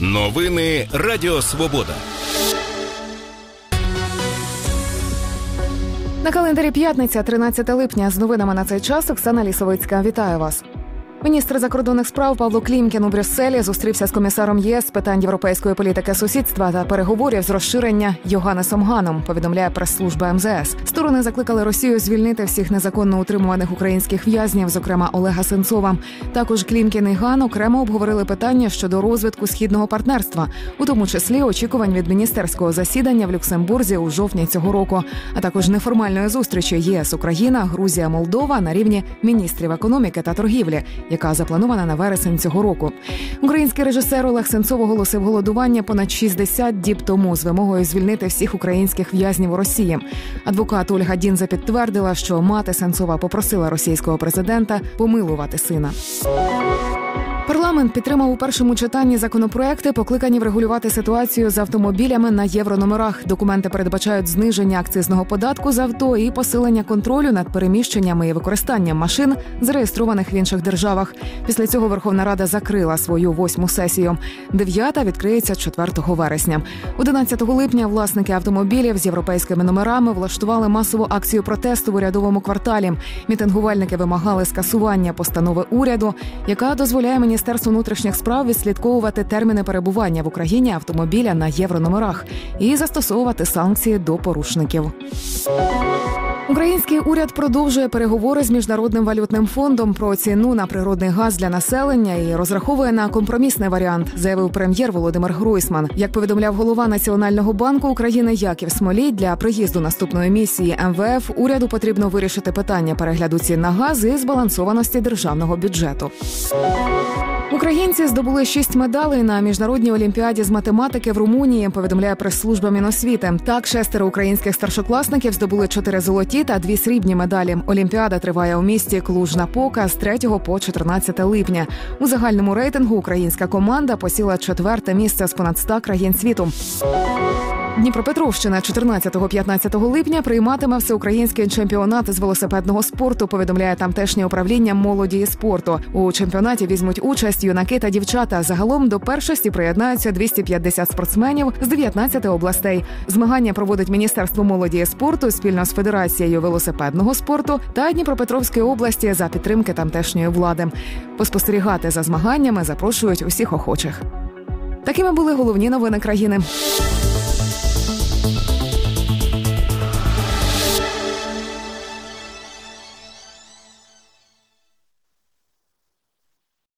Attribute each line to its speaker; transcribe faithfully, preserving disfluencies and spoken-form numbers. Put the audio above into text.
Speaker 1: Новини Радіо Свобода.
Speaker 2: На календарі п'ятниця, тринадцяте липня. З новинами на цей час Оксана Лісовицька. Вітаю вас. Міністр закордонних справ Павло Клімкін у Брюсселі зустрівся з комісаром ЄС з питань європейської політики сусідства та переговорів з розширення Йоханнесом Ганом, повідомляє прес-служба ем зе ес. Сторони закликали Росію звільнити всіх незаконно утримуваних українських в'язнів, зокрема Олега Сенцова. Також Клімкін і Ган окремо обговорили питання щодо розвитку східного партнерства, у тому числі очікувань від міністерського засідання в Люксембурзі у жовтні цього року, а також неформальної зустрічі ЄС, Україна, Грузія, Молдова на рівні міністрів економіки та торгівлі, яка запланована на вересень цього року. Український режисер Олег Сенцов оголосив голодування понад шістдесят діб тому з вимогою звільнити всіх українських в'язнів у Росії. Адвокат Ольга Дінза підтвердила, що мати Сенцова попросила російського президента помилувати сина. Парламент підтримав у першому читанні законопроекти, покликані врегулювати ситуацію з автомобілями на єврономерах. Документи передбачають зниження акцизного податку з авто і посилення контролю над переміщеннями і використанням машин, зареєстрованих в інших державах. Після цього Верховна Рада закрила свою восьму сесію. Дев'ята відкриється четвертого вересня. одинадцятого липня власники автомобілів з європейськими номерами влаштували масову акцію протесту в Урядовому кварталі. Мітингувальники вимагали скасування постанови уряду, яка дозволяє Міністерству внутрішніх справ відслідковувати терміни перебування в Україні автомобіля на єврономерах і застосовувати санкції до порушників. Український уряд продовжує переговори з Міжнародним валютним фондом про ціну на природний газ для населення і розраховує на компромісний варіант, заявив прем'єр Володимир Гройсман. Як повідомляв голова Національного банку України Яків Смолій, для приїзду наступної місії ем ве еф уряду потрібно вирішити питання перегляду цін на газ і збалансованості державного бюджету. Українці здобули шість медалей на міжнародній олімпіаді з математики в Румунії, повідомляє прес-служба Міносвіти. Так, шестеро українських старшокласників здобули чотири золоті та дві срібні медалі. Олімпіада триває у місті Клуж-Напока з третього по чотирнадцяте липня. У загальному рейтингу українська команда посіла четверте місце з понад ста країн світу. Дніпропетровщина чотирнадцятого-п'ятнадцятого липня прийматиме всеукраїнський чемпіонат з велосипедного спорту, повідомляє тамтешнє управління молоді і спорту. У чемпіонаті візьмуть участь юнаки та дівчата. Загалом до першості приєднаються двісті п'ятдесят спортсменів з дев'ятнадцяти областей. Змагання проводить Міністерство молоді і спорту спільно з Федерацією велосипедного спорту та Дніпропетровської області за підтримки тамтешньої влади. Поспостерігати за змаганнями запрошують усіх охочих. Такими були головні новини країни.